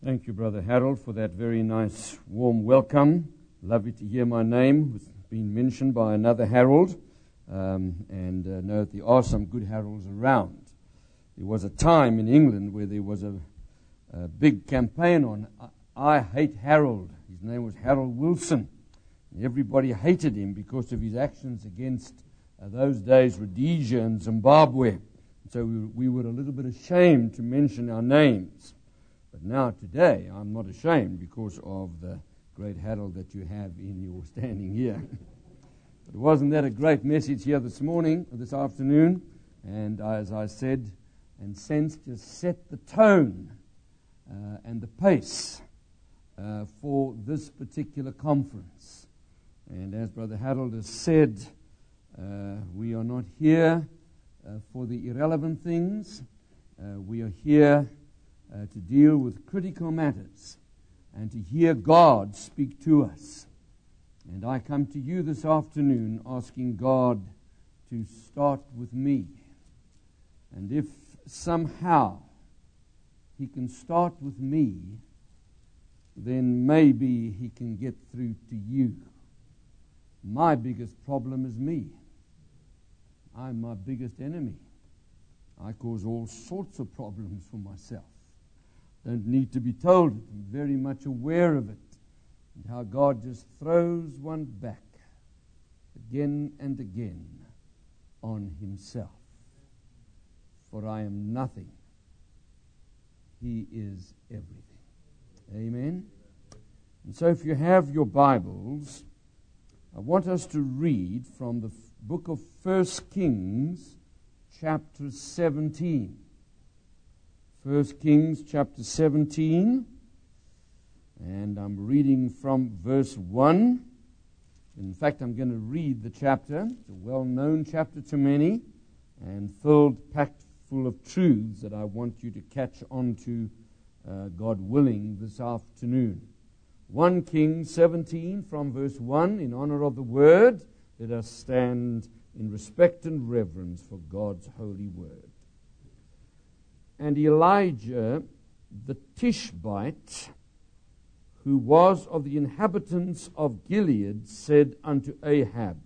Thank you, Brother Harold, for that very nice, warm welcome. Lovely to hear my name being mentioned by another Harold, and know that there are some good Harolds around. There was a time in England where there was a big campaign on I Hate Harold. His name was Harold Wilson. Everybody hated him because of his actions against those days Rhodesia and Zimbabwe. So we were a little bit ashamed to mention our names. But now today I'm not ashamed because of the great Harold that you have in your standing here. But wasn't that a great message here this afternoon? And as I said and sensed, just set the tone and the pace for this particular conference. And as Brother Harold has said, we are not here for the irrelevant things. We are here to deal with critical matters and to hear God speak to us. And I come to you this afternoon asking God to start with me. And if somehow He can start with me, then maybe He can get through to you. My biggest problem is me. I'm my biggest enemy. I cause all sorts of problems for myself. Don't need to be told it. I'm very much aware of it. And how God just throws one back again and again on Himself. For I am nothing. He is everything. Amen. And so if you have your Bibles, I want us to read from the book of 1 Kings, chapter 17. 1 Kings, chapter 17. And I'm reading from verse 1. In fact, I'm going to read the chapter. It's a well-known chapter to many and packed full of truths that I want you to catch on to, God willing, this afternoon. 1 Kings 17 from verse 1, in honor of the word, let us stand in respect and reverence for God's holy word. And Elijah the Tishbite, who was of the inhabitants of Gilead, said unto Ahab,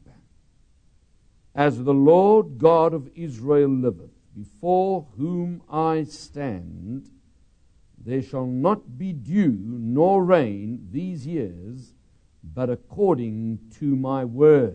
As the Lord God of Israel liveth, before whom I stand, there shall not be dew nor rain these years, but according to my word.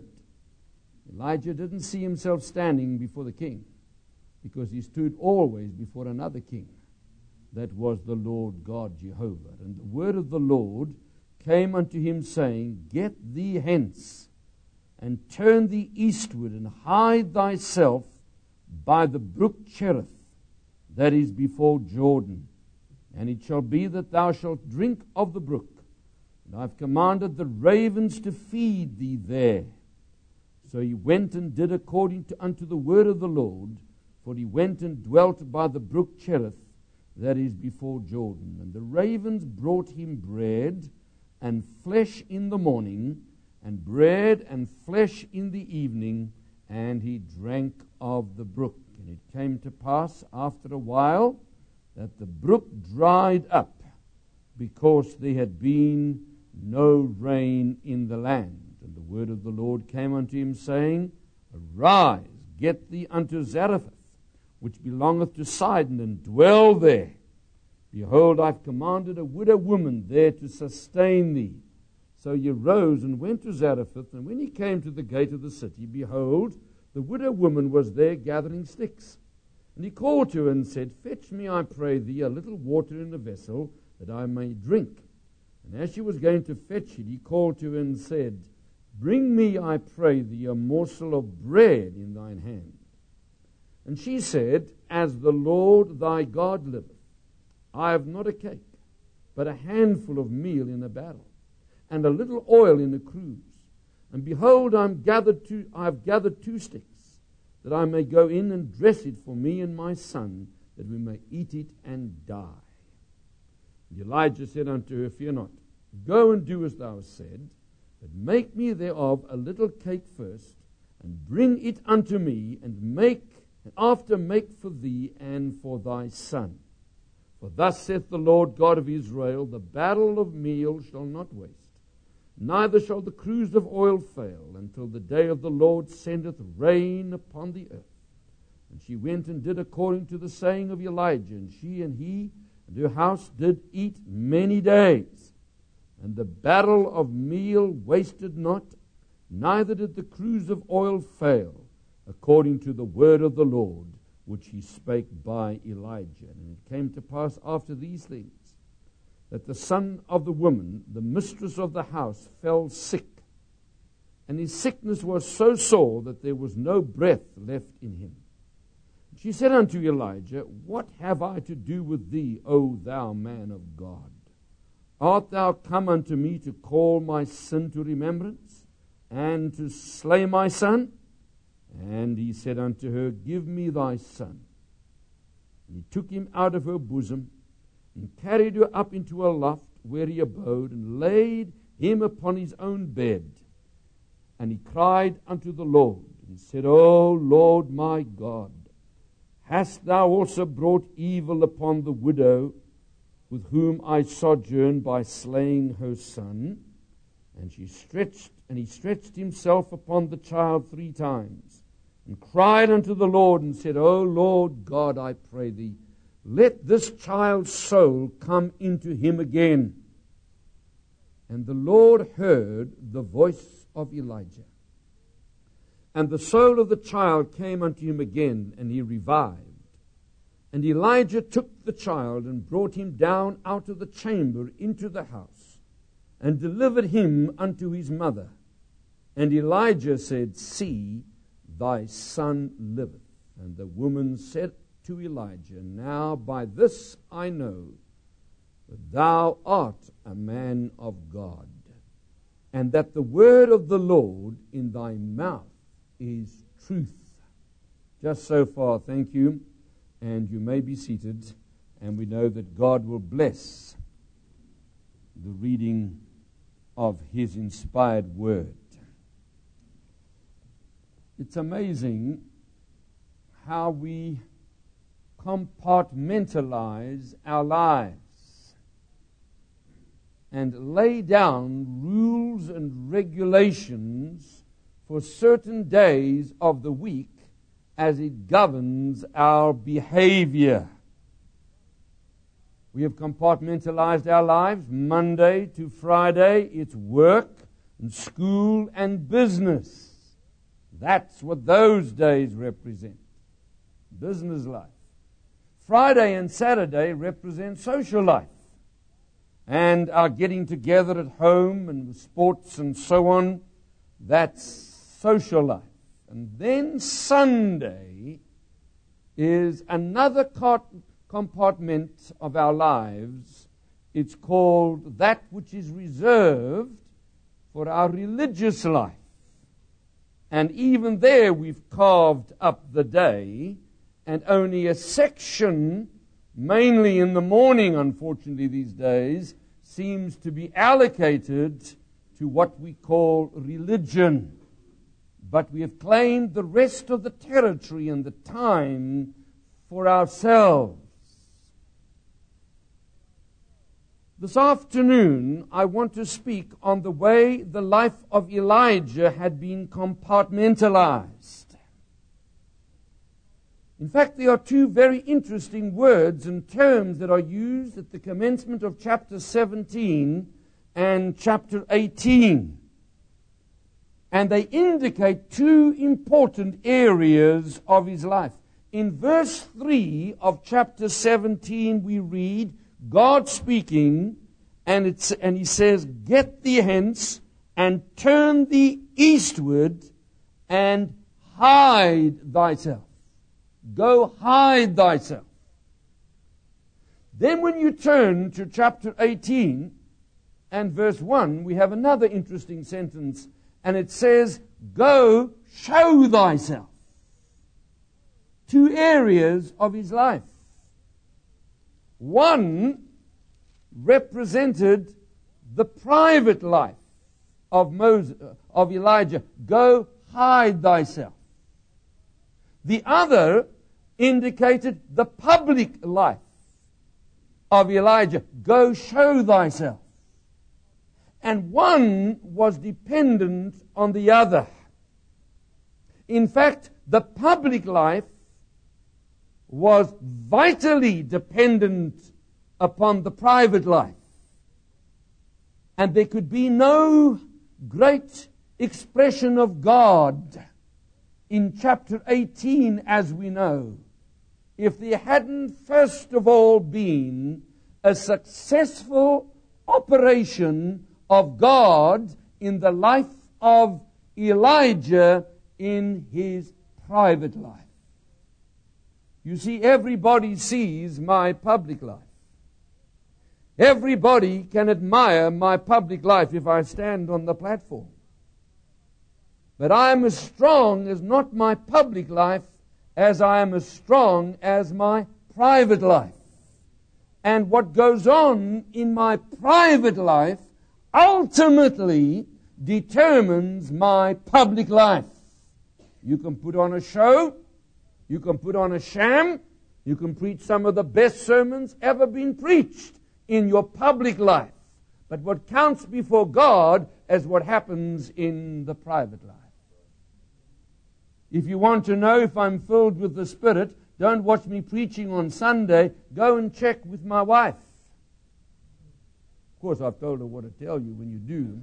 Elijah didn't see himself standing before the king, because he stood always before another king. That was the Lord God Jehovah. And the word of the Lord came unto him, saying, Get thee hence, and turn thee eastward, and hide thyself by the brook Cherith, that is before Jordan. And it shall be that thou shalt drink of the brook. And I have commanded the ravens to feed thee there. So he went and did according unto the word of the Lord, for he went and dwelt by the brook Cherith, that is before Jordan. And the ravens brought him bread and flesh in the morning, and bread and flesh in the evening, and he drank of the brook. And it came to pass after a while that the brook dried up, because there had been no rain in the land. And the word of the Lord came unto him, saying, Arise, get thee unto Zarephath, which belongeth to Sidon, and dwell there. Behold, I have commanded a widow woman there to sustain thee. So he arose and went to Zarephath, and when he came to the gate of the city, behold, the widow woman was there gathering sticks. And he called to her and said, Fetch me, I pray thee, a little water in a vessel, that I may drink. And as she was going to fetch it, he called to her and said, Bring me, I pray thee, a morsel of bread in thine hand. And she said, As the Lord thy God liveth, I have not a cake, but a handful of meal in a barrel, and a little oil in a cruse. And behold, I have gathered 2 sticks, that I may go in and dress it for me and my son, that we may eat it and die. And Elijah said unto her, Fear not, go and do as thou hast said, but make me thereof a little cake first, and bring it unto me, and after make for thee and for thy son. For thus saith the Lord God of Israel, the barrel of meal shall not waste, neither shall the cruse of oil fail, until the day of the Lord sendeth rain upon the earth. And she went and did according to the saying of Elijah, and she and he and her house did eat many days. And the barrel of meal wasted not, neither did the cruse of oil fail, according to the word of the Lord, which he spake by Elijah. And it came to pass after these things, that the son of the woman, the mistress of the house, fell sick. And his sickness was so sore that there was no breath left in him. She said unto Elijah, What have I to do with thee, O thou man of God? Art thou come unto me to call my sin to remembrance, and to slay my son? And he said unto her, Give me thy son. And he took him out of her bosom, and carried her up into a loft where he abode, and laid him upon his own bed. And he cried unto the Lord, and said, O Lord my God, hast thou also brought evil upon the widow with whom I sojourn by slaying her son? And he stretched himself upon the child 3 times, and cried unto the Lord, and said, O Lord God, I pray thee, let this child's soul come into him again. And the Lord heard the voice of Elijah. And the soul of the child came unto him again, and he revived. And Elijah took the child, and brought him down out of the chamber into the house, and delivered him unto his mother. And Elijah said, See, thy son liveth. And the woman said to Elijah, Now by this I know that thou art a man of God, and that the word of the Lord in thy mouth is truth. Just so far, thank you, and you may be seated, and we know that God will bless the reading of his inspired word. It's amazing how we compartmentalize our lives and lay down rules and regulations for certain days of the week as it governs our behavior. We have compartmentalized our lives. Monday to Friday, it's work and school and business. That's what those days represent. Business life. Friday and Saturday represent social life. And our getting together at home and sports and so on, that's social life. And then Sunday is another compartment of our lives. It's called that which is reserved for our religious life. And even there we've carved up the day, and only a section, mainly in the morning, unfortunately these days, seems to be allocated to what we call religion. But we have claimed the rest of the territory and the time for ourselves. This afternoon, I want to speak on the way the life of Elijah had been compartmentalized. In fact, there are 2 very interesting words and terms that are used at the commencement of chapter 17 and chapter 18. And they indicate 2 important areas of his life. In verse 3 of chapter 17, we read God speaking, and he says, Get thee hence, and turn thee eastward, and hide thyself. Go hide thyself. Then when you turn to chapter 18 and verse 1, we have another interesting sentence, and it says, Go show thyself. 2 areas of his life. One represented the private life of Elijah. Go hide thyself. The other indicated the public life of Elijah, "Go show thyself." And one was dependent on the other. In fact, the public life was vitally dependent upon the private life. And there could be no great expression of God in chapter 18, as we know, if there hadn't first of all been a successful operation of God in the life of Elijah in his private life. You see, everybody sees my public life. Everybody can admire my public life if I stand on the platform. But I am as strong as not my public life as I am as strong as my private life. And what goes on in my private life ultimately determines my public life. You can put on a show, you can put on a sham, you can preach some of the best sermons ever been preached in your public life. But what counts before God is what happens in the private life. If you want to know if I'm filled with the Spirit, don't watch me preaching on Sunday. Go and check with my wife. Of course, I've told her what to tell you when you do.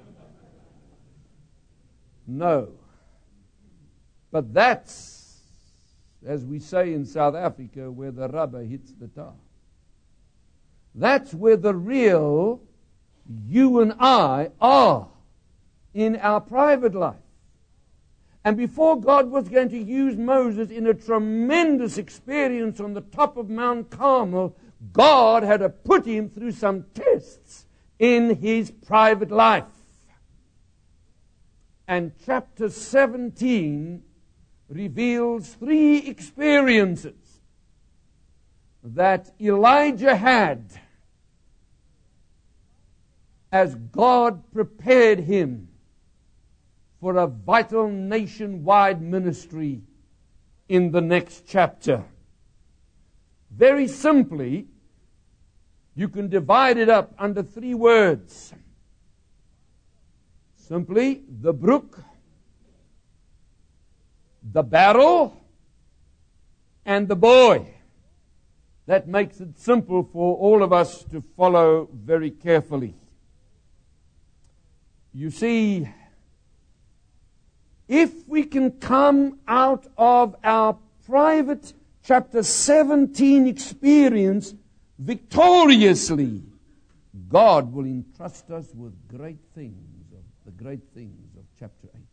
No. But that's, as we say in South Africa, where the rubber hits the tar. That's where the real you and I are in our private life. And before God was going to use Moses in a tremendous experience on the top of Mount Carmel, God had to put him through some tests in his private life. And chapter 17 reveals 3 experiences that Elijah had as God prepared him for a vital nationwide ministry in the next chapter. Very simply, you can divide it up under 3 words. Simply, the brook, the barrel, and the boy. That makes it simple for all of us to follow very carefully. You see, if we can come out of our private chapter 17 experience victoriously, God will entrust us with great things, the great things of chapter 18.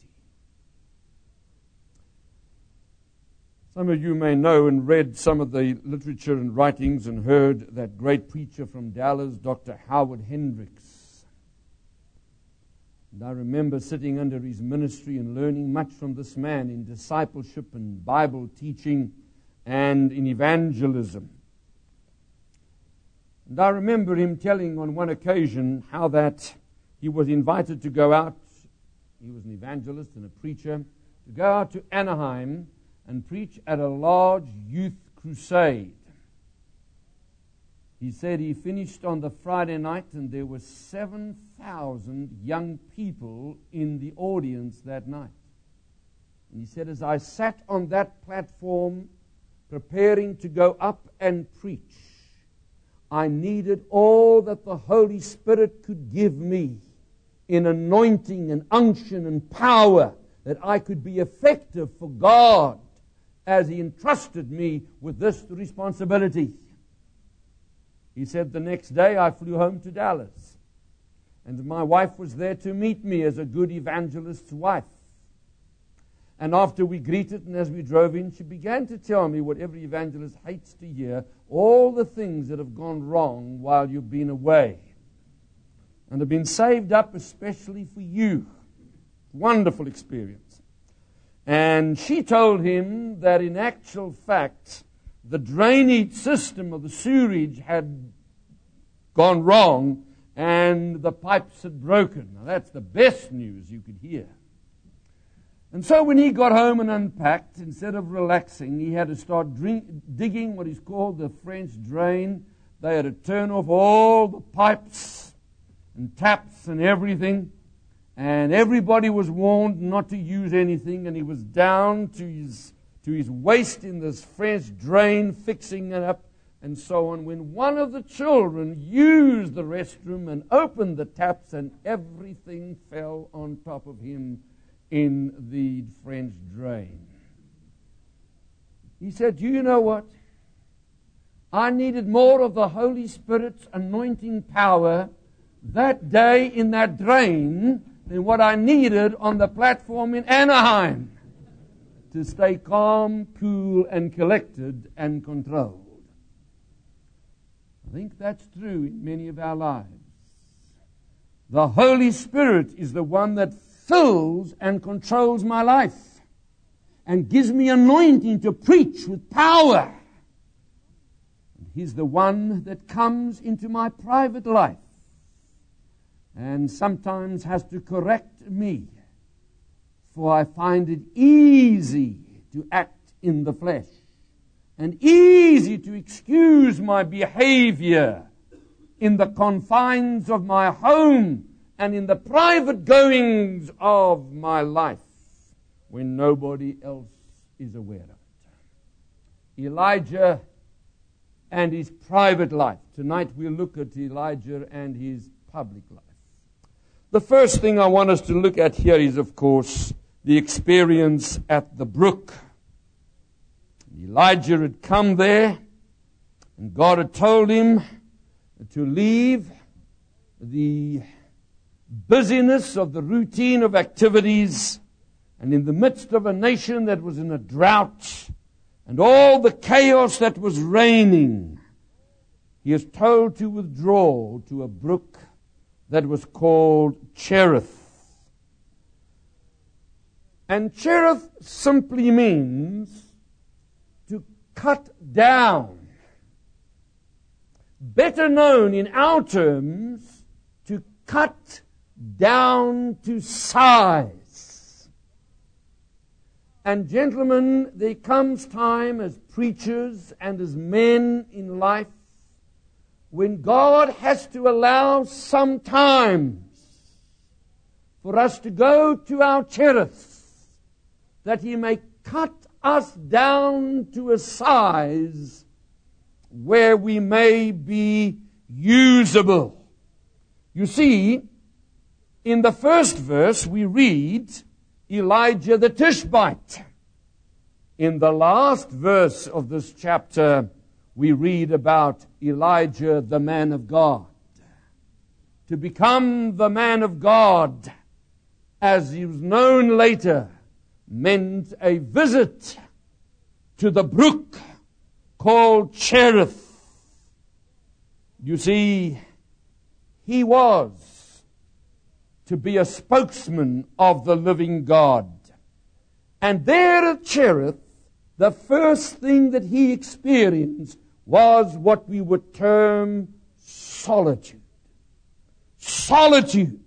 Some of you may know and read some of the literature and writings and heard that great preacher from Dallas, Dr. Howard Hendricks. And I remember sitting under his ministry and learning much from this man in discipleship and Bible teaching and in evangelism. And I remember him telling on one occasion how that he was invited to go out. He was an evangelist and a preacher, to go out to Anaheim and preach at a large youth crusade. He said he finished on the Friday night and there were 7,000 young people in the audience that night. And he said, as I sat on that platform preparing to go up and preach, I needed all that the Holy Spirit could give me in anointing and unction and power, that I could be effective for God as He entrusted me with this responsibility. He said the next day I flew home to Dallas, and my wife was there to meet me as a good evangelist's wife. And after we greeted and as we drove in, she began to tell me what every evangelist hates to hear, all the things that have gone wrong while you've been away and have been saved up especially for you. Wonderful experience. And she told him that in actual fact, the drainage system of the sewerage had gone wrong and the pipes had broken. Now that's the best news you could hear. And so when he got home and unpacked, instead of relaxing, he had to start digging what is called the French drain, They had to turn off all the pipes and taps and everything. And everybody was warned not to use anything. And he was down to his waist in this French drain, fixing it up and so on, when one of the children used the restroom and opened the taps, and everything fell on top of him in the French drain. He said, "Do you know what? I needed more of the Holy Spirit's anointing power that day in that drain than what I needed on the platform in Anaheim to stay calm, cool, and collected and controlled." I think that's true in many of our lives. The Holy Spirit is the one that fills and controls my life and gives me anointing to preach with power. He's the one that comes into my private life and sometimes has to correct me, for I find it easy to act in the flesh and easy to excuse my behavior in the confines of my home and in the private goings of my life when nobody else is aware of it. Elijah and his private life. Tonight we'll look at Elijah and his public life. The first thing I want us to look at here is, of course, the experience at the brook. Elijah had come there, and God had told him to leave the busyness of the routine of activities, and in the midst of a nation that was in a drought and all the chaos that was reigning, he is told to withdraw to a brook that was called Cherith. And Cherith simply means to cut down. Better known in our terms, to cut down to size. And gentlemen, there comes time as preachers and as men in life when God has to allow sometimes for us to go to our Cherith, that He may cut us down to a size where we may be usable. You see, in the first verse we read Elijah the Tishbite. In the last verse of this chapter we read about Elijah the man of God. To become the man of God, as he was known later, meant a visit to the brook called Cherith. You see, he was to be a spokesman of the living God. And there at Cherith, the first thing that he experienced was what we would term solitude. Solitude.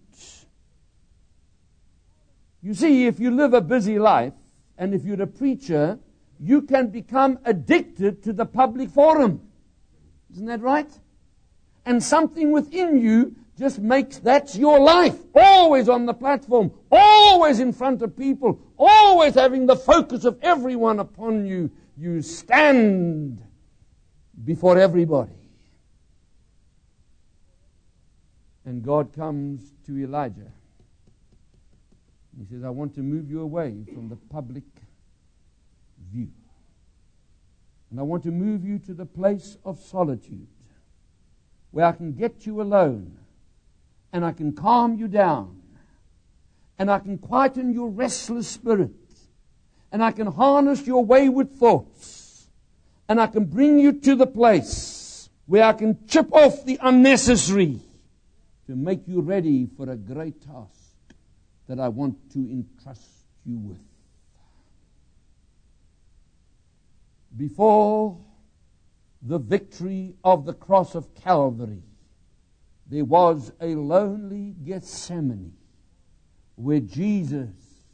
You see, if you live a busy life, and if you're a preacher, you can become addicted to the public forum. Isn't that right? And something within you just makes that's your life. Always on the platform, always in front of people, always having the focus of everyone upon you. You stand before everybody. And God comes to Elijah. He says, I want to move you away from the public view. And I want to move you to the place of solitude, where I can get you alone, and I can calm you down, and I can quieten your restless spirit, and I can harness your wayward thoughts, and I can bring you to the place where I can chip off the unnecessary to make you ready for a great task that I want to entrust you with. Before the victory of the cross of Calvary, there was a lonely Gethsemane where Jesus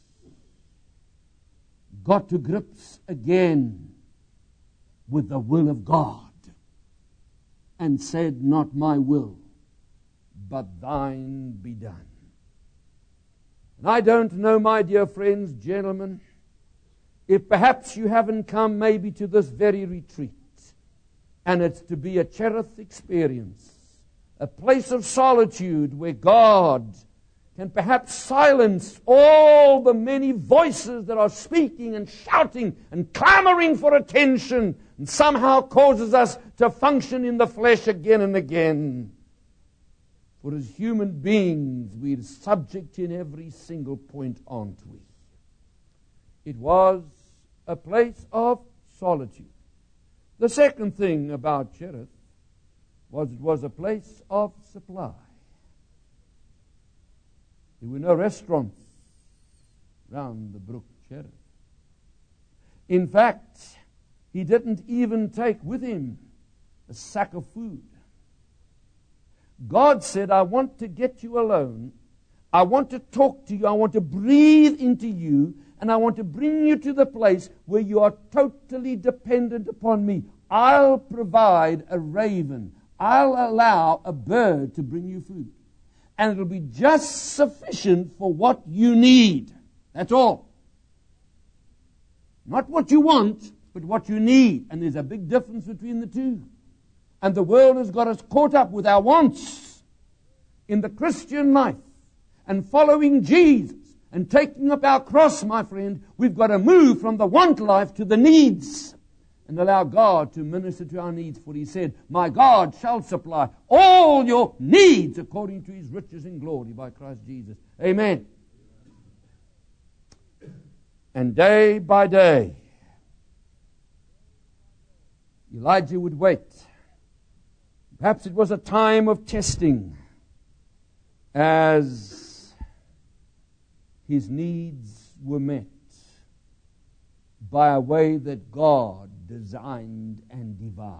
got to grips again with the will of God. and said, not my will, but thine be done. And I don't know, my dear friends, gentlemen, if perhaps you haven't come maybe to this very retreat, and it's to be a Cherith experience, a place of solitude where God can perhaps silence all the many voices that are speaking and shouting and clamoring for attention, and somehow causes us to function in the flesh again and again. For as human beings, we're subject in every single point, aren't we? It was a place of solitude. The second thing about Cherith was it was a place of supply. There were no restaurants round the brook Cherith. In fact, he didn't even take with him a sack of food. God said, I want to get you alone. I want to talk to you. I want to breathe into you. And I want to bring you to the place where you are totally dependent upon me. I'll provide a raven. I'll allow a bird to bring you food. And it'll be just sufficient for what you need. That's all. Not what you want, but what you need. And there's a big difference between the two. And the world has got us caught up with our wants in the Christian life. And following Jesus and taking up our cross, my friend, we've got to move from the want life to the needs. And allow God to minister to our needs. For he said, my God shall supply all your needs according to his riches in glory by Christ Jesus. Amen. And day by day, Elijah would wait. Perhaps it was a time of testing as his needs were met by a way that God designed and devised.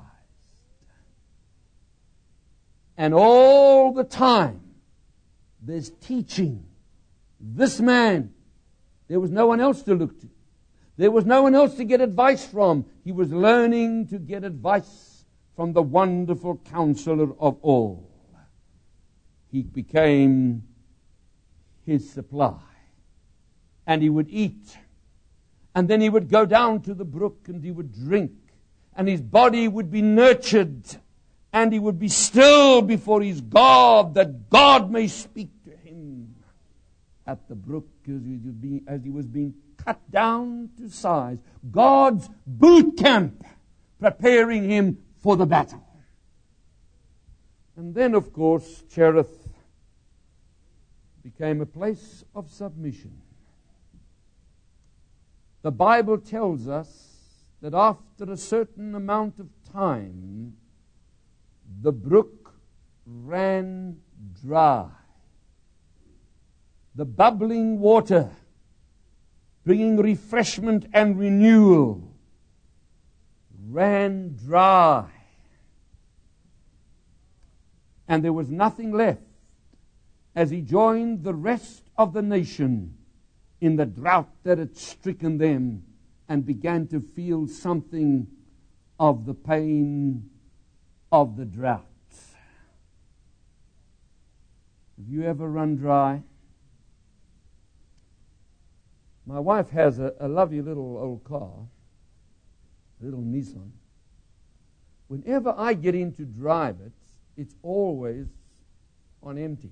And all the time, there's teaching. This man, there was no one else to look to. There was no one else to get advice from. He was learning to get advice from the wonderful counselor of all. He became his supply. And he would eat. And then he would go down to the brook and he would drink. And his body would be nurtured. And he would be still before his God, that God may speak to him. At the brook, as he was being cut down to size. God's boot camp, preparing him for the battle. And then, of course, Cherith became a place of submission. The Bible tells us that after a certain amount of time, the brook ran dry. The bubbling water, bringing refreshment and renewal, ran dry. And there was nothing left as he joined the rest of the nation in the drought that had stricken them and began to feel something of the pain of the drought. Have you ever run dry? My wife has a lovely little old car, a little Nissan. Whenever I get in to drive it, it's always on empty.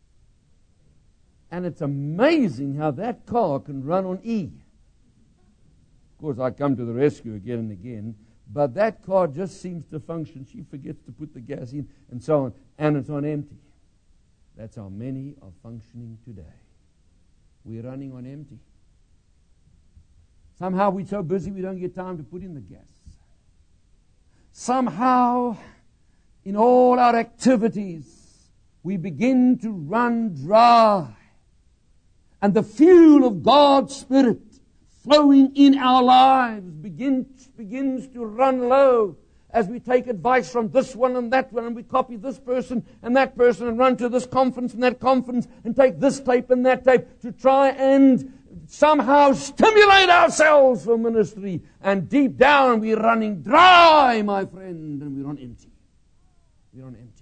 And it's amazing how that car can run on E. Of course, I come to the rescue again and again, but that car just seems to function. She forgets to put the gas in and so on, and it's on empty. That's how many are functioning today. We're running on empty. Somehow we're so busy we don't get time to put in the gas. Somehow, in all our activities, we begin to run dry. And the fuel of God's Spirit flowing in our lives begins to run low as we take advice from this one and that one, and we copy this person and that person and run to this conference and that conference and take this tape and that tape to try and somehow stimulate ourselves for ministry. And deep down we're running dry, my friend, and we're on empty. We're on empty.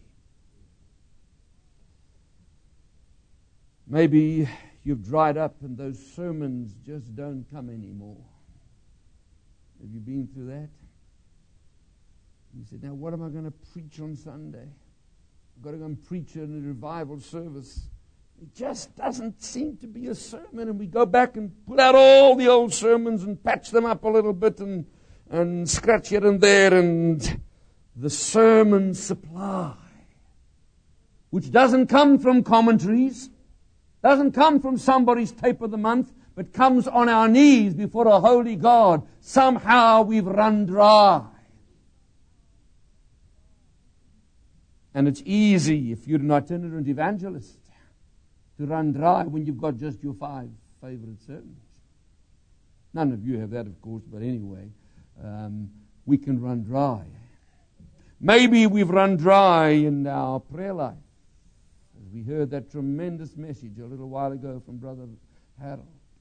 Maybe you've dried up and those sermons just don't come anymore. Have you been through that? You said, now what am I going to preach on Sunday? I've got to go and preach in a revival service. It just doesn't seem to be a sermon. And we go back and pull out all the old sermons and patch them up a little bit and scratch here and there. And the sermon supply, which doesn't come from commentaries, doesn't come from somebody's tape of the month, but comes on our knees before a holy God. Somehow we've run dry. And it's easy, if you're an itinerant evangelist, to run dry when you've got just your 5 favorite sermons. None of you have that, of course, but anyway, we can run dry. Maybe we've run dry in our prayer life. As we heard that tremendous message a little while ago from Brother Harold.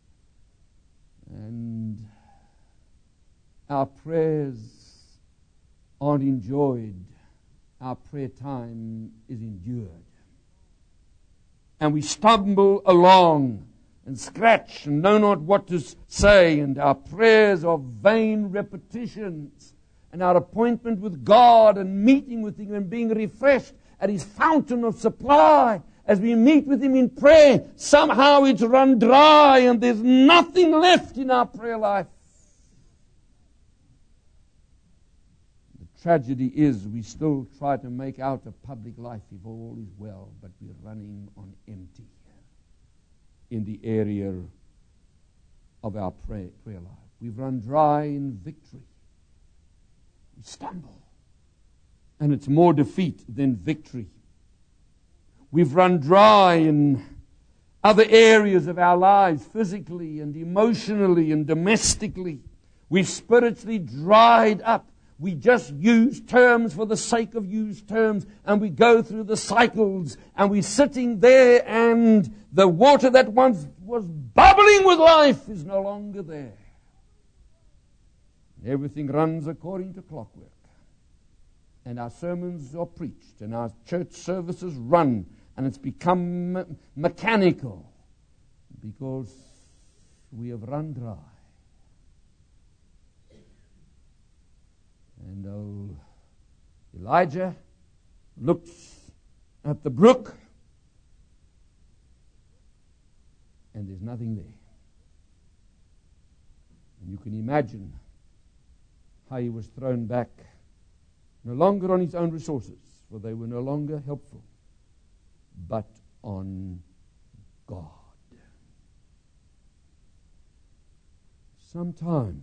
And our prayers aren't enjoyed. Our prayer time is endured. And we stumble along and scratch and know not what to say, and our prayers are vain repetitions, and our appointment with God and meeting with Him and being refreshed at His fountain of supply as we meet with Him in prayer, somehow it's run dry and there's nothing left in our prayer life. Tragedy is we still try to make out a public life if all is well, but we're running on empty in the area of our prayer life. We've run dry in victory. We stumble, and it's more defeat than victory. We've run dry in other areas of our lives, physically and emotionally and domestically. We've spiritually dried up. We just use terms for the sake of used terms, and we go through the cycles, and we're sitting there, and the water that once was bubbling with life is no longer there. Everything runs according to clockwork. And our sermons are preached, and our church services run, and it's become mechanical because we have run dry. And Elijah looks at the brook, and there's nothing there. And you can imagine how he was thrown back, no longer on his own resources, for they were no longer helpful, but on God. Sometimes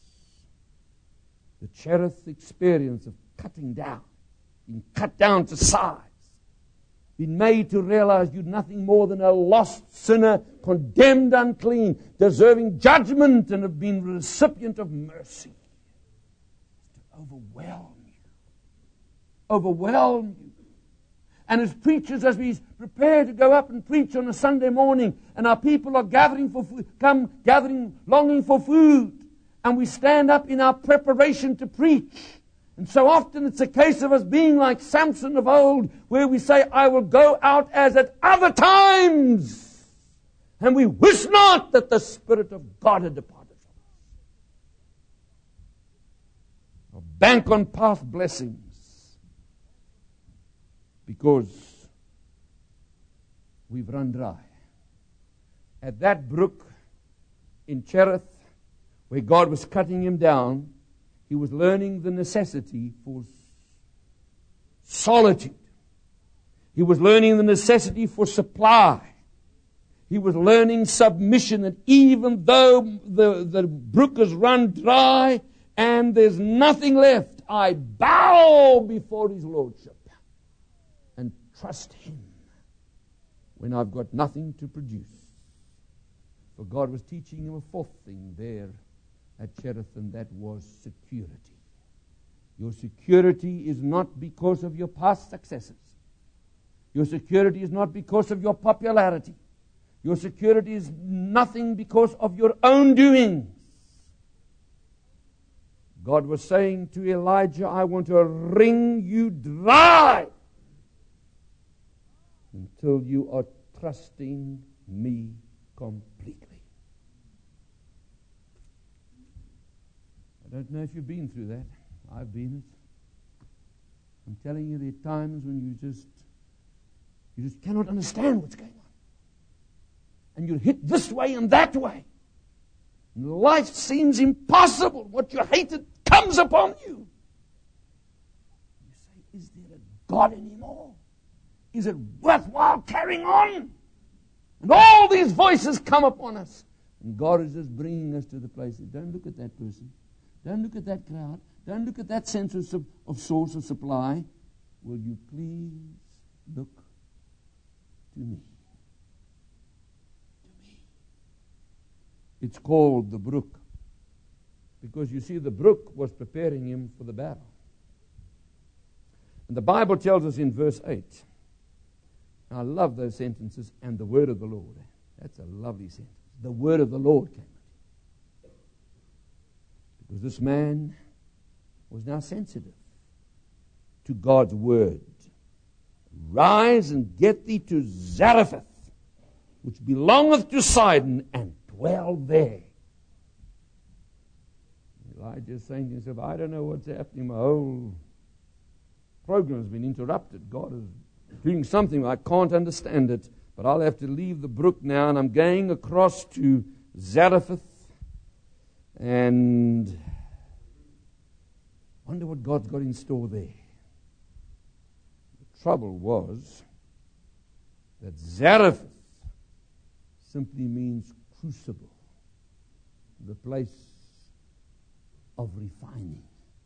the Cherith experience of cutting down, being cut down to size, being made to realize you're nothing more than a lost sinner, condemned unclean, deserving judgment, and have been recipient of mercy. To overwhelm you. Overwhelm you. And as preachers, as we prepare to go up and preach on a Sunday morning, and our people are gathering for food, gathering, longing for food, and we stand up in our preparation to preach. And so often it's a case of us being like Samson of old, where we say, I will go out as at other times. And we wish not that the Spirit of God had departed from us. Or bank on past blessings, because we've run dry. At that brook in Cherith, where God was cutting him down, he was learning the necessity for solitude. He was learning the necessity for supply. He was learning submission. And even though the brook has run dry and there's nothing left, I bow before His Lordship and trust Him when I've got nothing to produce. For God was teaching him a fourth thing there at Cherith, and that was security. Your security is not because of your past successes. Your security is not because of your popularity. Your security is nothing because of your own doings. God was saying to Elijah, I want to wring you dry until you are trusting me completely. I don't know if you've been through that. I've been it. I'm telling you, there are times when you just cannot understand what's going on. And you're hit this way and that way. And life seems impossible. What you hated comes upon you. You say, is there a God anymore? Is it worthwhile carrying on? And all these voices come upon us. And God is just bringing us to the place that don't look at that person. Don't look at that crowd. Don't look at that sense of source of supply. Will you please look to me? To me. It's called the brook. Because you see, the brook was preparing him for the battle. And the Bible tells us in verse 8. I love those sentences, and the word of the Lord. That's a lovely sentence. The word of the Lord came. Because this man was now sensitive to God's word. Rise and get thee to Zarephath, which belongeth to Sidon, and dwell there. Elijah is saying to himself, I don't know what's happening. My whole program has been interrupted. God is doing something. I can't understand it. But I'll have to leave the brook now, and I'm going across to Zarephath. And wonder what God's got in store there. The trouble was that Zarephath simply means crucible, the place of refining.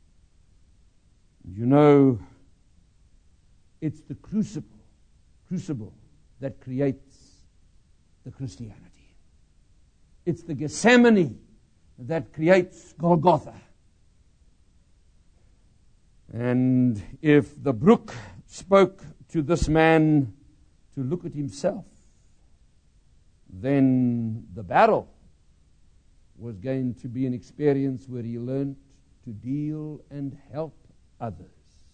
You know, it's the crucible that creates the Christianity. It's the Gethsemane that creates Golgotha. And if the brook spoke to this man to look at himself, then the battle was going to be an experience where he learned to deal and help others.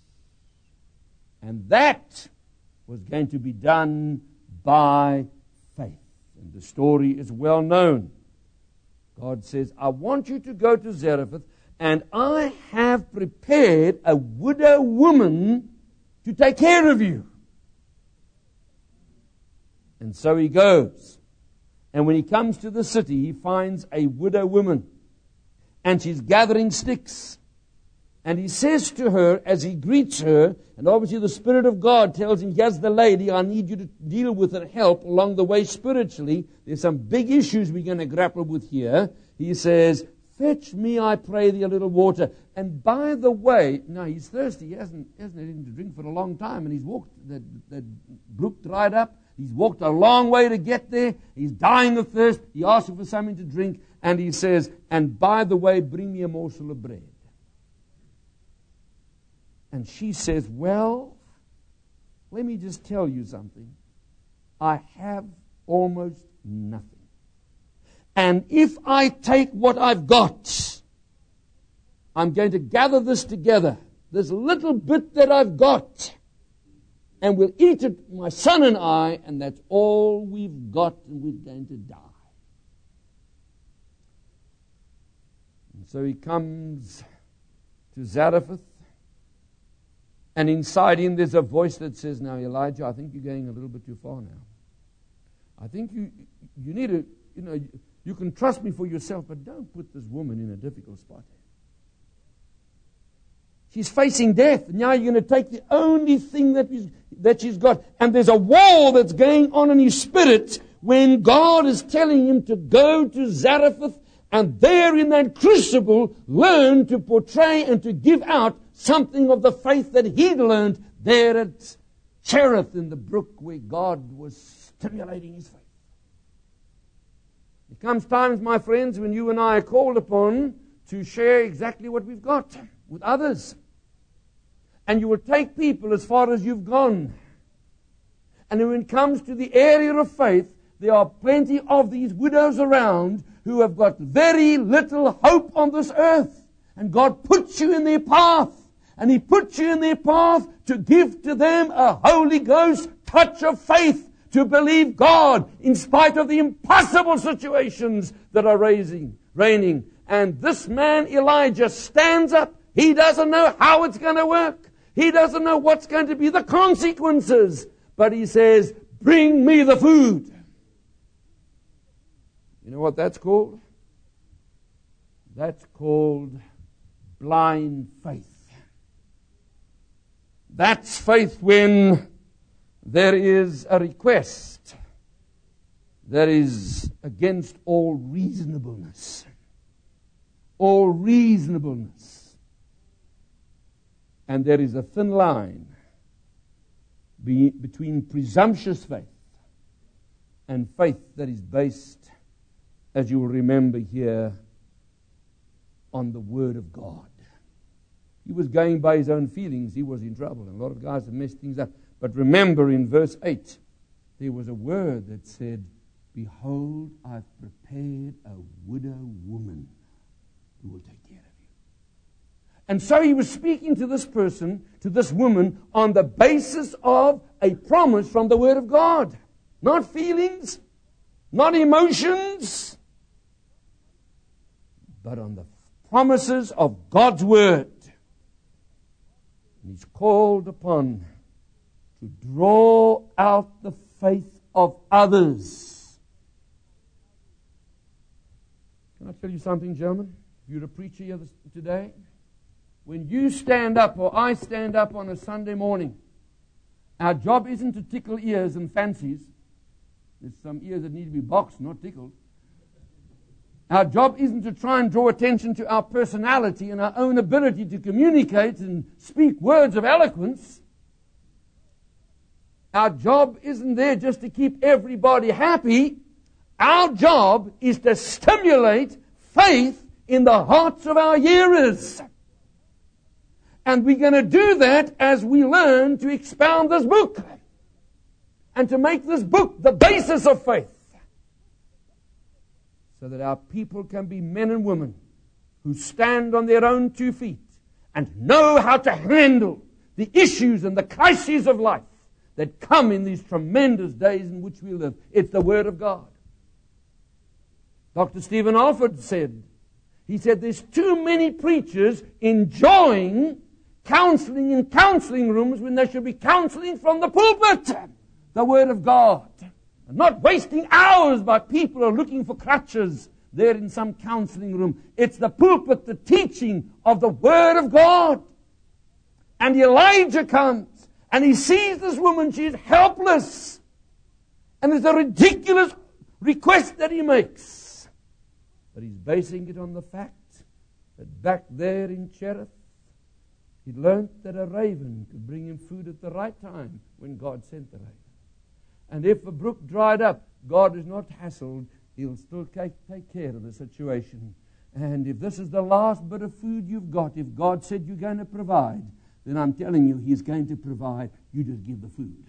And that was going to be done by faith. And the story is well known. God says, I want you to go to Zarephath, and I have prepared a widow woman to take care of you. And so he goes. And when he comes to the city, he finds a widow woman. And she's gathering sticks. And he says to her, as he greets her, and obviously the Spirit of God tells him, here's the lady I need you to deal with and help along the way spiritually. There's some big issues we're going to grapple with here. He says, fetch me, I pray thee, a little water. And by the way, now he's thirsty. He hasn't had anything to drink for a long time. And he's walked, that brook dried up. He's walked a long way to get there. He's dying of thirst. He asks her for something to drink. And he says, and by the way, bring me a morsel of bread. And she says, well, let me just tell you something. I have almost nothing. And if I take what I've got, I'm going to gather this together, this little bit that I've got, and we'll eat it, my son and I, and that's all we've got, and we're going to die. And so he comes to Zarephath, and inside him there's a voice that says, now Elijah, I think you're going a little bit too far now. I think you need to, you can trust me for yourself, but don't put this woman in a difficult spot. She's facing death. Now you're going to take the only thing that she's got. And there's a war that's going on in his spirit when God is telling him to go to Zarephath and there in that crucible learn to portray and to give out something of the faith that he'd learned there at Cherith in the brook where God was stimulating his faith. There comes times, my friends, when you and I are called upon to share exactly what we've got with others. And you will take people as far as you've gone. And when it comes to the area of faith, there are plenty of these widows around who have got very little hope on this earth. And God puts you in their path. And He puts you in their path to give to them a Holy Ghost touch of faith to believe God in spite of the impossible situations that are reigning. And this man, Elijah, stands up. He doesn't know how it's going to work. He doesn't know what's going to be the consequences. But he says, bring me the food. You know what that's called? That's called blind faith. That's faith when there is a request that is against all reasonableness. All reasonableness. And there is a thin line between presumptuous faith and faith that is based, as you will remember here, on the Word of God. He was going by his own feelings. He was in trouble. And a lot of guys have messed things up. But remember in verse 8, there was a word that said, behold, I've prepared a widow woman who will take care of you. And so he was speaking to this person, to this woman, on the basis of a promise from the Word of God. Not feelings, not emotions, but on the promises of God's Word. And he's called upon to draw out the faith of others. Can I tell you something, gentlemen? If you're a preacher here today, when you stand up or I stand up on a Sunday morning, our job isn't to tickle ears and fancies. There's some ears that need to be boxed, not tickled. Our job isn't to try and draw attention to our personality and our own ability to communicate and speak words of eloquence. Our job isn't there just to keep everybody happy. Our job is to stimulate faith in the hearts of our hearers. And we're going to do that as we learn to expound this book and to make this book the basis of faith, so that our people can be men and women who stand on their own 2 feet and know how to handle the issues and the crises of life that come in these tremendous days in which we live. It's the Word of God. Dr. Stephen Alford said, there's too many preachers enjoying counseling in counseling rooms when they should be counseling from the pulpit, the Word of God. And not wasting hours by people who are looking for crutches there in some counseling room. It's the pulpit, the teaching of the Word of God. And Elijah comes and he sees this woman. She's helpless. And there's a ridiculous request that he makes. But he's basing it on the fact that back there in Cherith, he learned that a raven could bring him food at the right time when God sent the raven. And if a brook dried up, God is not hassled. He'll still take care of the situation. And if this is the last bit of food you've got, if God said you're going to provide, then I'm telling you, He's going to provide. You just give the food.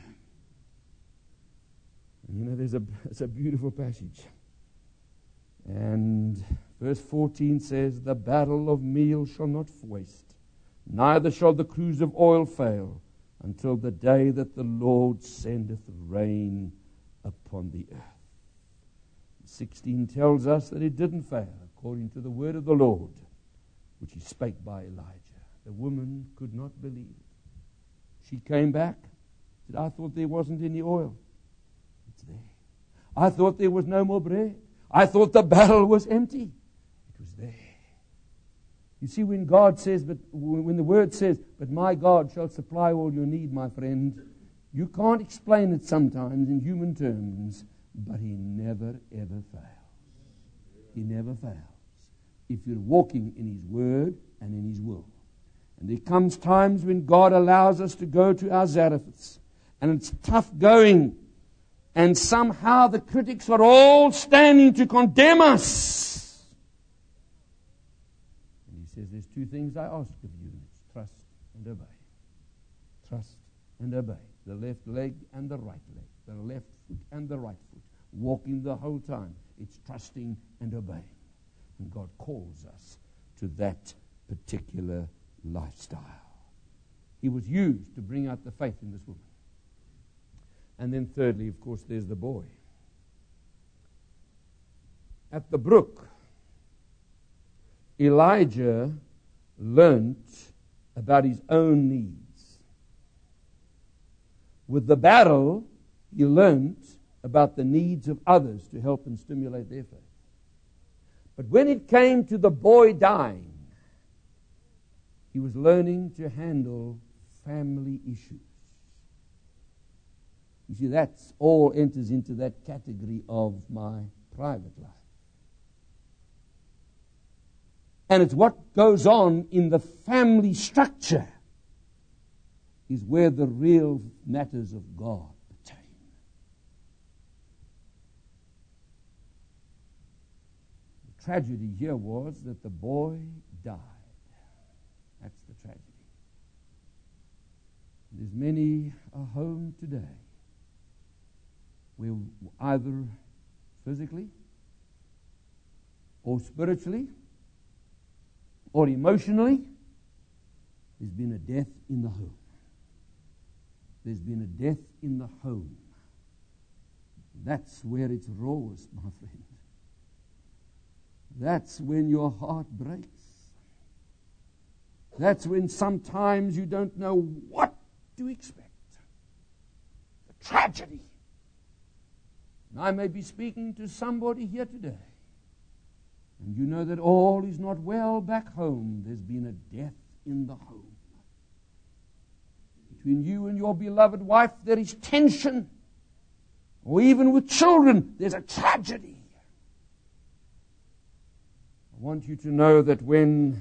And you know, it's a beautiful passage. And verse 14 says, the barrel of meal shall not waste, neither shall the cruse of oil fail, until the day that the Lord sendeth rain upon the earth. 16 tells us that it didn't fail, according to the word of the Lord, which He spake by Elijah. The woman could not believe it. She came back, said, I thought there wasn't any oil. It's there. I thought there was no more bread. I thought the barrel was empty. It was there. You see, when God says, when the Word says, but my God shall supply all your need, my friend, you can't explain it sometimes in human terms, but He never, ever fails. He never fails. If you're walking in His Word and in His will. And there comes times when God allows us to go to our Zarephs, and it's tough going, and somehow the critics are all standing to condemn us. Says there's 2 things I ask of you. It's trust and obey. Trust and obey. The left leg and the right leg. The left foot and the right foot. Walking the whole time. It's trusting and obeying. And God calls us to that particular lifestyle. He was used to bring out the faith in this woman. And then thirdly, of course, there's the boy. At the brook, Elijah learnt about his own needs. With the barrel, he learnt about the needs of others to help and stimulate their faith. But when it came to the boy dying, he was learning to handle family issues. You see, that's all enters into that category of my private life. And it's what goes on in the family structure is where the real matters of God pertain. The tragedy here was that the boy died. That's the tragedy. There's many a home today where either physically or spiritually or emotionally, there's been a death in the home. There's been a death in the home. That's where it's rawest, my friend. That's when your heart breaks. That's when sometimes you don't know what to expect. The tragedy. And I may be speaking to somebody here today, and you know that all is not well back home. There's been a death in the home. Between you and your beloved wife, there is tension. Or even with children, there's a tragedy. I want you to know that when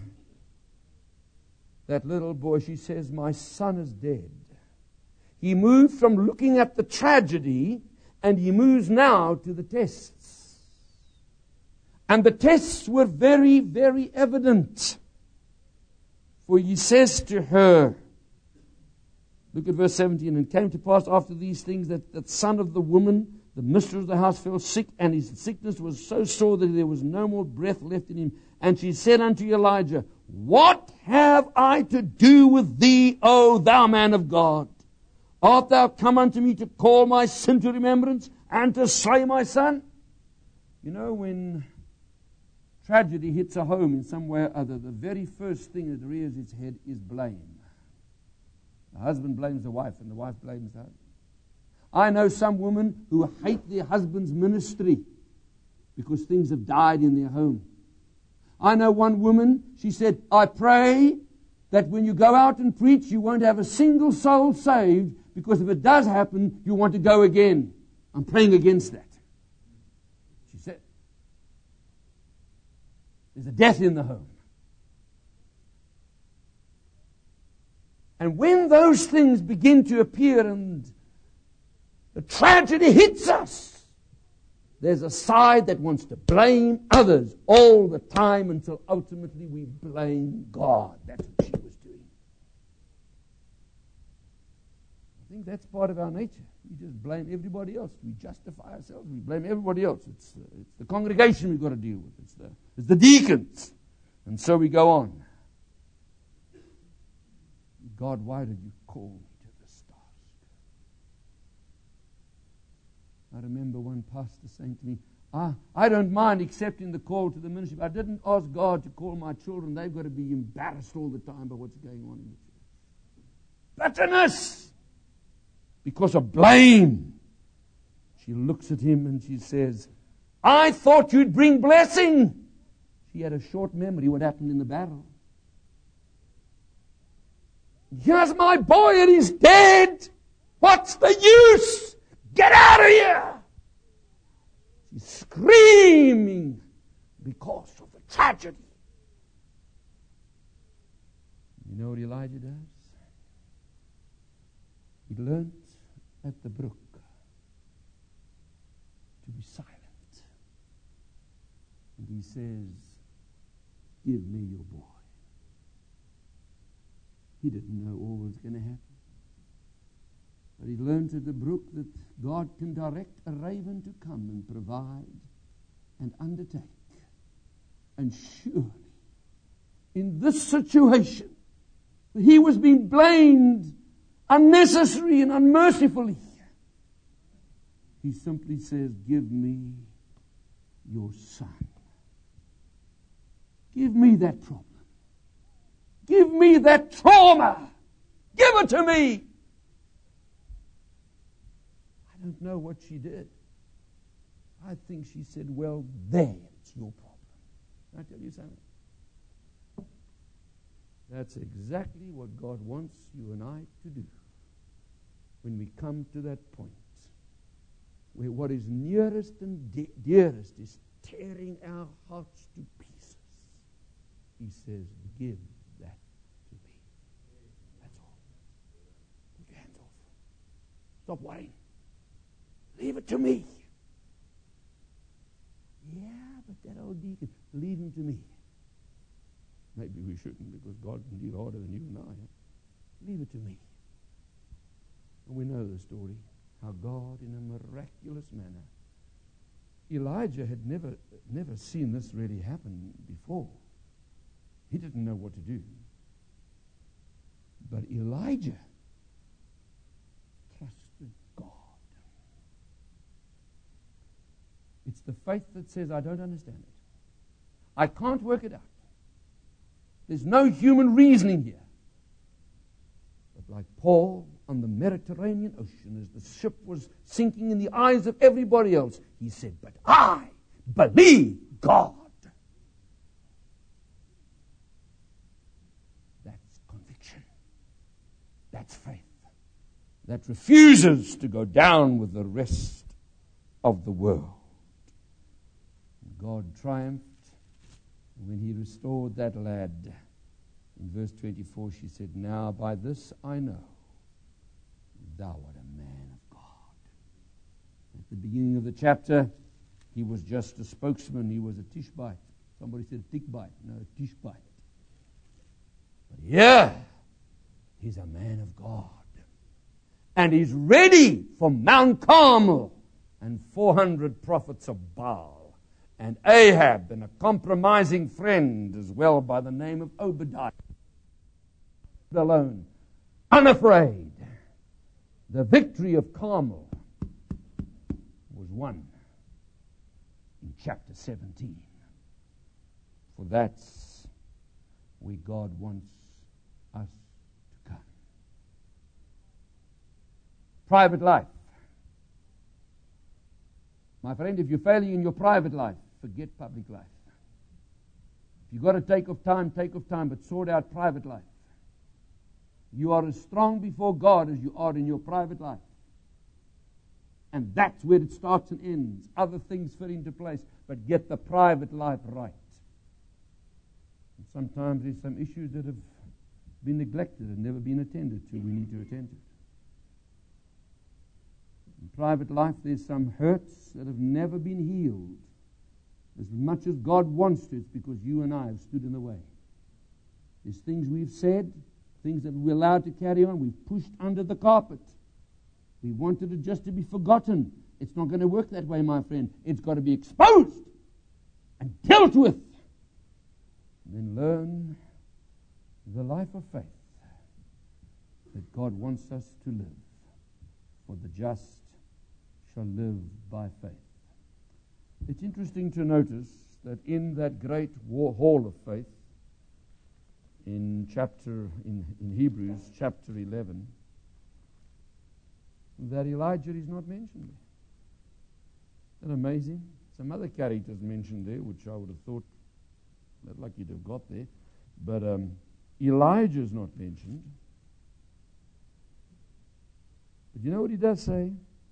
that little boy, she says, my son is dead, he moved from looking at the tragedy and he moves now to the tests. And the tests were very, very evident. For he says to her, look at verse 17, and it came to pass after these things that the son of the woman, the mistress of the house, fell sick, and his sickness was so sore that there was no more breath left in him. And she said unto Elijah, what have I to do with thee, O thou man of God? Art thou come unto me to call my sin to remembrance and to slay my son? You know, when tragedy hits a home in some way or other, the very first thing that rears its head is blame. The husband blames the wife, and the wife blames the husband. I know some women who hate their husband's ministry because things have died in their home. I know one woman, she said, I pray that when you go out and preach, you won't have a single soul saved, because if it does happen, you want to go again. I'm praying against that. She said, there's a death in the home. And when those things begin to appear and the tragedy hits us, there's a side that wants to blame others all the time until ultimately we blame God. That's what she was doing. I think that's part of our nature. We just blame everybody else. We justify ourselves. We blame everybody else. It's the congregation we've got to deal with. It's the deacons. And so we go on. God, why did you call me to this task? I remember one pastor saying to me, I don't mind accepting the call to the ministry, but I didn't ask God to call my children. They've got to be embarrassed all the time by what's going on in the church. Bitterness! Because of blame. She looks at him and she says, I thought you'd bring blessing. She had a short memory what happened in the battle. Here's my boy and he's dead. What's the use? Get out of here! She's screaming because of the tragedy. You know what Elijah does? He learns at the brook to be silent. And he says, give me your boy. He didn't know all was going to happen. But he learned at the brook that God can direct a raven to come and provide and undertake. And surely, in this situation, he was being blamed unnecessarily and unmercifully. He simply says, give me your son. Give me that problem. Give me that trauma. Give it to me. I don't know what she did. I think she said, well, there, it's your problem. Can I tell you something? That's exactly what God wants you and I to do when we come to that point where what is nearest and dearest is tearing our hearts to pieces. He says, give that to me. That's all. Put your hands off. Stop worrying. Leave it to me. Yeah, but that old deacon, leave him to me. Maybe we shouldn't, because God can deal harder than you and I. Leave it to me. And we know the story, how God, in a miraculous manner, Elijah had never seen this really happen before. He didn't know what to do. But Elijah trusted God. It's the faith that says, I don't understand it. I can't work it out. There's no human reasoning here. But like Paul on the Mediterranean Ocean, as the ship was sinking in the eyes of everybody else, he said, but I believe God. That's conviction. That's faith. That refuses to go down with the rest of the world. God triumphed when he restored that lad. In verse 24 she said, now by this I know thou art a man of God. At the beginning of the chapter, he was just a spokesman. He was a Tishbite. Somebody said Tickbite. No, Tishbite. But here, he's a man of God. And he's ready for Mount Carmel and 400 prophets of Baal. And Ahab and a compromising friend as well by the name of Obadiah. Alone, unafraid. The victory of Carmel was won in chapter 17. For that's where God wants us to come. Private life. My friend, if you're failing in your private life, forget public life. If you've got to take off time, but sort out private life. You are as strong before God as you are in your private life. And that's where it starts and ends. Other things fit into place, but get the private life right. And sometimes there's some issues that have been neglected and never been attended to. We need to attend to it. In private life, there's some hurts that have never been healed. As much as God wants to, it's because you and I have stood in the way. There's things we've said, things that we're allowed to carry on, we've pushed under the carpet. We wanted it just to be forgotten. It's not going to work that way, my friend. It's got to be exposed and dealt with. And then learn the life of faith that God wants us to live. For the just shall live by faith. It's interesting to notice that in that great hall of faith, in Hebrews chapter 11, that Elijah is not mentioned there. Isn't that amazing? Some other characters mentioned there, which I would have thought that like you'd have got there. But Elijah is not mentioned. But you know what he does say?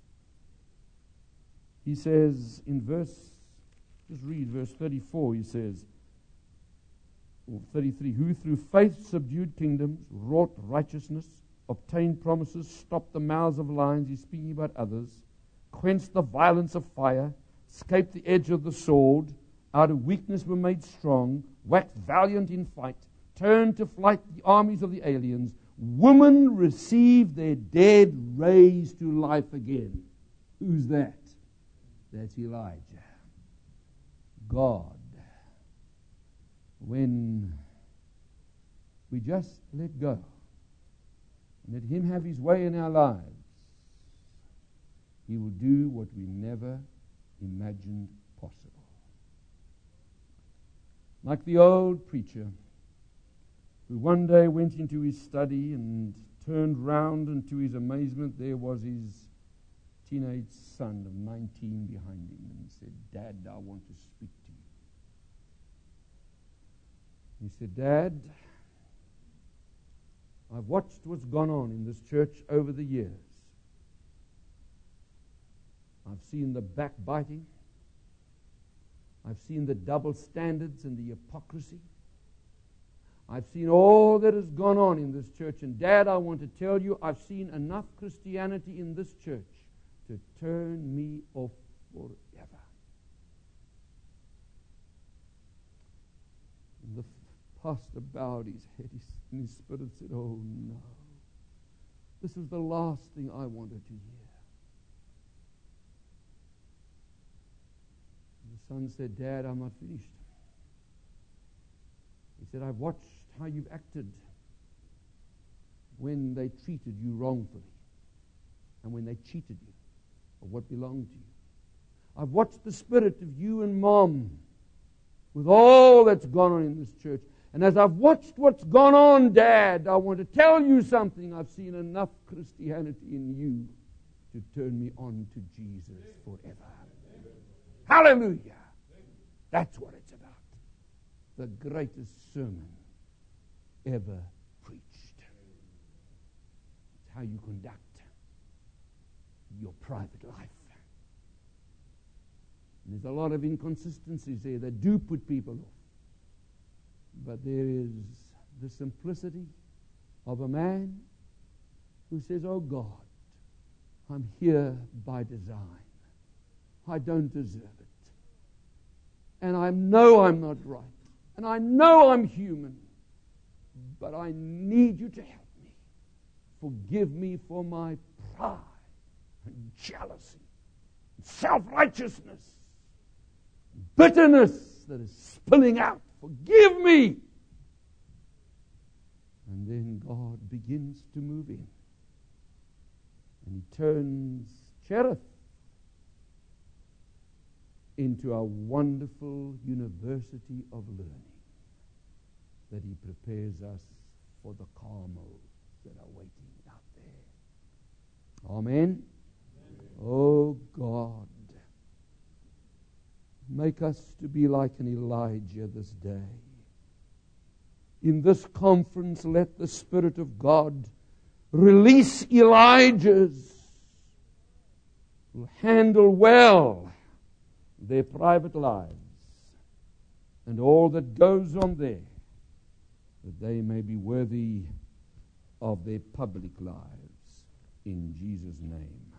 He says in just read verse 34, he says, or 33, who through faith subdued kingdoms, wrought righteousness, obtained promises, stopped the mouths of lions, he's speaking about others, quenched the violence of fire, escaped the edge of the sword, out of weakness were made strong, waxed valiant in fight, turned to flight the armies of the aliens, women received their dead raised to life again. Who's that? That's Elijah. God. When we just let go and let Him have His way in our lives, He will do what we never imagined possible. Like the old preacher who one day went into his study and turned round, and to his amazement there was his teenage son of 19 behind him, and said, "Dad, I want to speak to you." He said, "Dad, I've watched what's gone on in this church over the years. I've seen the backbiting. I've seen the double standards and the hypocrisy. I've seen all that has gone on in this church. And Dad, I want to tell you, I've seen enough Christianity in this church to turn me off forever." And the pastor bowed his head in his spirit and said, "Oh no, this is the last thing I wanted to hear." And the son said, "Dad, I'm not finished." He said, "I've watched how you've acted when they treated you wrongfully and when they cheated you of what belonged to you. I've watched the spirit of you and Mom with all that's gone on in this church. And as I've watched what's gone on, Dad, I want to tell you something. I've seen enough Christianity in you to turn me on to Jesus forever." Hallelujah! That's what it's about. The greatest sermon ever preached. It's how you conduct your private life. And there's a lot of inconsistencies there that do put people off. But there is the simplicity of a man who says, "Oh God, I'm here by design. I don't deserve it. And I know I'm not right. And I know I'm human. But I need you to help me. Forgive me for my pride and jealousy, and self-righteousness, bitterness that is spilling out. Forgive me." And then God begins to move in. And He turns Cherith into a wonderful university of learning that He prepares us for the Carmels that are waiting out there. Amen. Oh God, make us to be like an Elijah this day. In this conference, let the Spirit of God release Elijahs who handle well their private lives and all that goes on there, that they may be worthy of their public lives. In Jesus' name.